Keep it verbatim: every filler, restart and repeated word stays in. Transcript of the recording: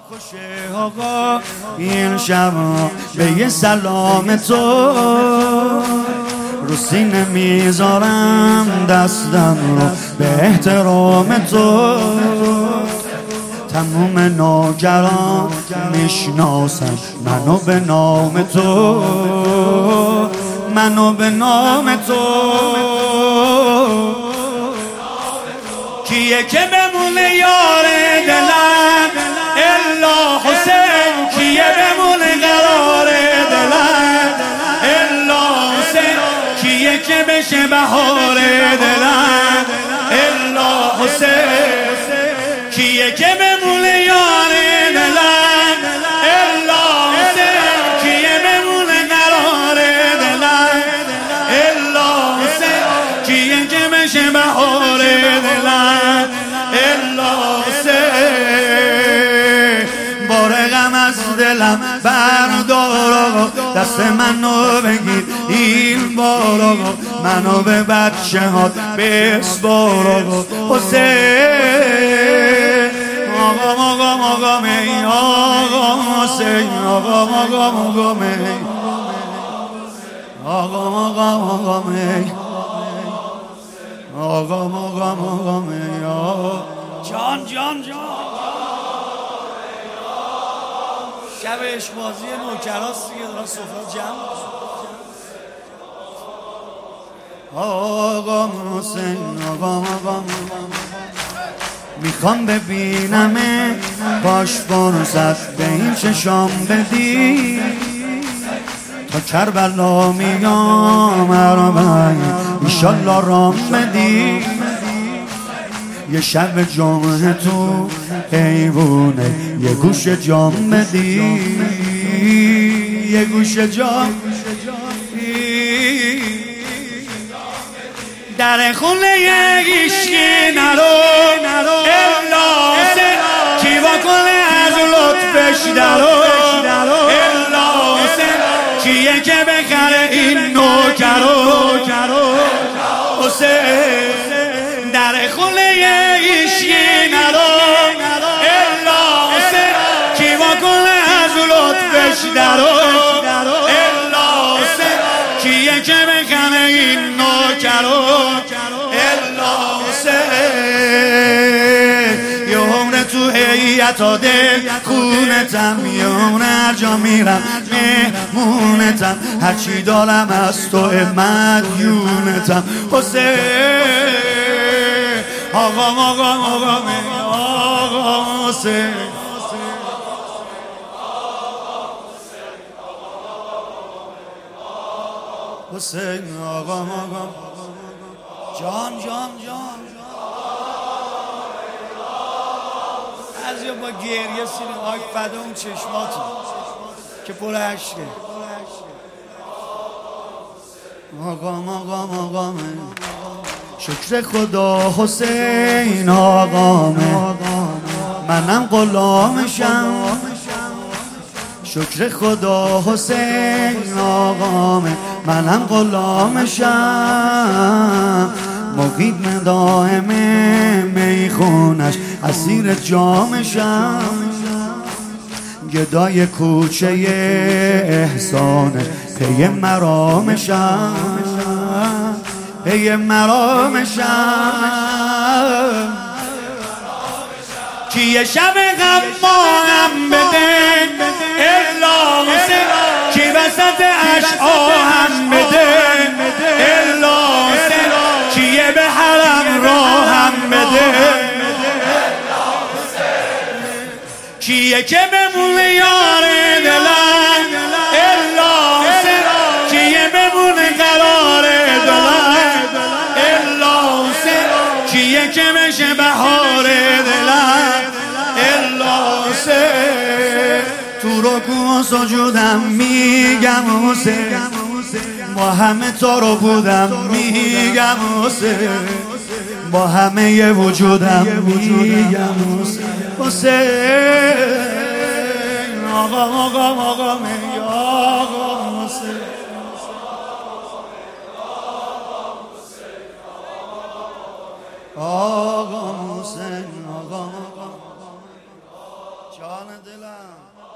خوشه آقا این شب به یه سلام تو رو سینه میذارم دستم رو به احترام تو. تموم ناگران میشناسم منو به نام تو، منو به نام تو. کیه که بمونه یار دلم الا حسین، کیه بمونه قرار دلم الا حسین، کیه که بشه بهار دلم الا حسین، کیه که بمونه یار دلم الا حسین، کیه بمونه قرار دلم الا حسین، کیه که بشه بهار دلم الا حسین. بار غم از دلم بردار آقا، دست منو بگیر این بار آقا، منو به بچه ها بسپار آقا حسین. آقا آقا آقا می آقا حسین، آقا آقا آقا می آقا آقا آقا می آقا آقا آقا می جان جان جان. شب اشبازی نوکراست دیگه، دارن صفحه جمع. آقا حسین آقا آقا میخوام ببینمه، باش فرصت به این چشام بدی، تا کربلا میام عربای ایشالله رام بدی. یه شب جمعه تو حیوونه یه گوش جام بدی، یه گوش جام در خونه یکیشکی نرو الا حسین، کی واکنه از لطفش درو الا حسین، کیه که بخره این نوکرو حسین. در خونه یکیشکی نرو الا حسین، کی واکنه از لطفش درو الا حسین، کیه که بخره این نوکرو الا حسین. یه عمر تو هیئتا دل خونتم، یه عمر هر جا میرم مهمونتم، هرچی دارم از تو مدیونتم حسین. آقا آقا آقا می آقا حسین، حسین آقا آقا جان جان جان. از یا با گریه سینه آی فدا اون چشماتون که پر عشقه. آقا آقا آقا می شکر خدا حسین آقامه، منم غلامشم. شکر خدا حسین آقامه، منم غلامشم. مقیم دائمه میخونش اسیر جامشم، گدای کوچه احسانش پی مرامشم، پی مرامشم. کیه شب غم ماهم بده الا حسین، کی وسط اشعاهم بده الا حسین، کیه به حرم راهم بده، کیه که بمونه یار دلم الا حسین، کیه بمونه قرار دلم الا حسین، کیه که بشه بهار دلم الا حسین. تو رکوع و سجودم میگم حسین، با همه تو رو بودم میگم حسین، با همه وجودم میگم حسین. حسین آقا آقا آقا می آقا حسین. آقا حسین آقا آقا جان جان دلم